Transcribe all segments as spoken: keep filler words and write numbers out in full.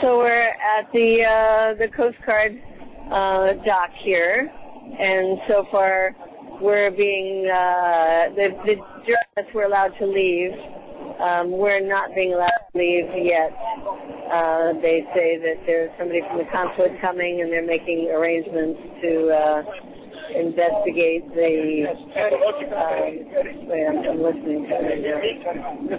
So we're at the uh, the Coast Guard uh, dock here, and so far we're being uh, the the journalists were allowed to leave. Um, we're not being allowed to leave yet. Uh, they say that there's somebody from the consulate coming, and they're making arrangements to uh, investigate the. Uh, wait, I'm, I'm listening to it now.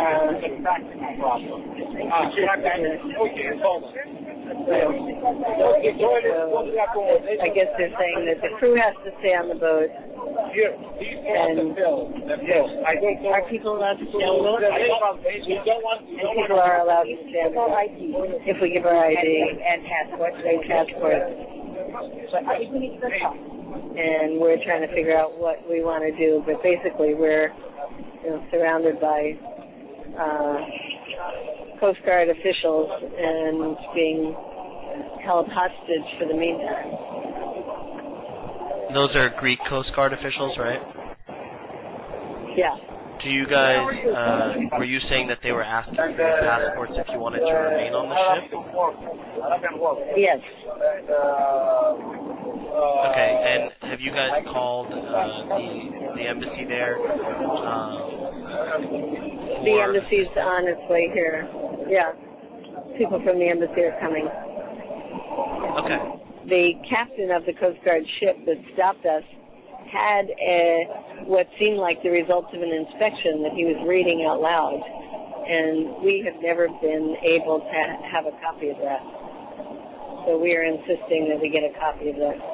Uh, I guess they're saying that the crew has to stay on the boat. And are people allowed to stay on the boat? And people are allowed to stay on the boat if we give our I D and passports. And passports. And we're trying to figure out what we want to do, but basically we're, you know, surrounded by uh, Coast Guard officials and being held hostage for the meantime. Those are Greek Coast Guard officials, right? Yeah. Do you guys, uh, were you saying that they were asking for your passports if you wanted to remain on the ship? Yes. Okay, and have you guys called uh, the the embassy there? Um, the embassy's on its way here. Yeah. People from the embassy are coming. Okay. The captain of the Coast Guard ship that stopped us had a, what seemed like the results of an inspection that he was reading out loud, and we have never been able to have a copy of that. So we are insisting that we get a copy of that.